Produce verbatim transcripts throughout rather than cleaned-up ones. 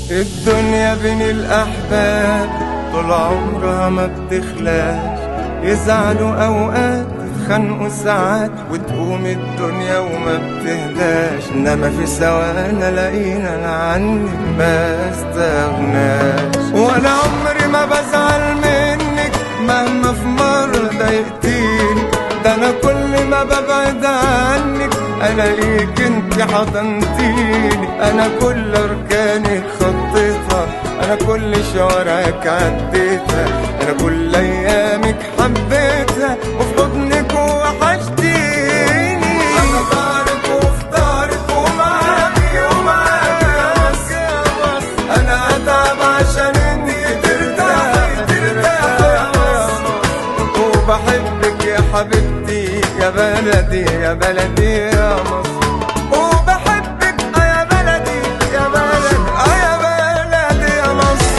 الدنيا بين الأحباب طول عمرها ما بتخلاش، يزعلوا أوقات يتخانقوا ساعات وتقوم الدنيا وما بتهداش، إنما في ثواني لقينا أنا عنك ما استغناش. وأنا عمري ما بزعل منك مهما في مرة ضايقتيني، ده أنا كل ما ببعد عنك ألاقيك انت حضنتيني. أنا كل أركانك خطيتها، أنا كل شوارعك عديتها، أنا كل أيامك حبيتها وفي حضنك وحشتيني. أنا طارق وفي طارق ومعاكي ومعاكي يا مصر، أنا أتعب عشان انت ترتاحي ترتاحي يا مصر. وبحبك يا حبيبتي يا بلدي يا بلدي يا مصر، وبحبك يا بلدي يا بلدي يا بلدي يا مصر.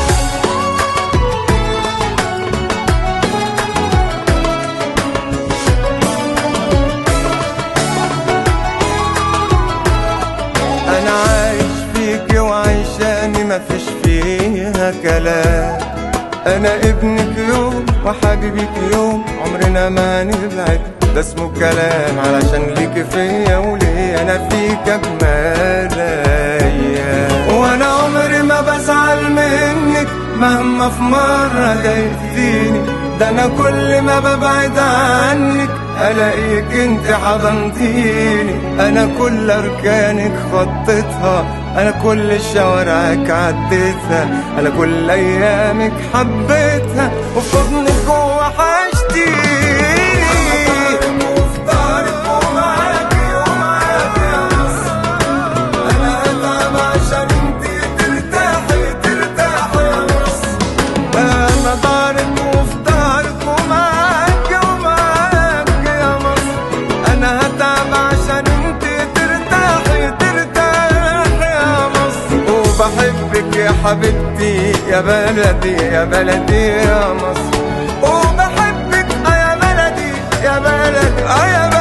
أنا عايش فيكي وعيشاني مفيش فيها كلام، أنا ابنك يوم وحبيبك يوم عمرنا ما نبعد، ده اسمه كلام علشان ليك فيا وليا أنا فيك أجمل أيام. وأنا عمري ما بزعل منك مهما في مرة ضايقتيني، ده أنا كل ما ببعد عنك ألاقيك انت حضنتيني. أنا كل أركانك خطيتها، أنا كل شوارعك عديتها، أنا كل أيامك حبيتها وفي حضنك وحشتيني. بحبك يا حبيبتي يا بلدي يا بلدي يا مصر، وبحبك يا بلدي يا بلدي يا بلدي.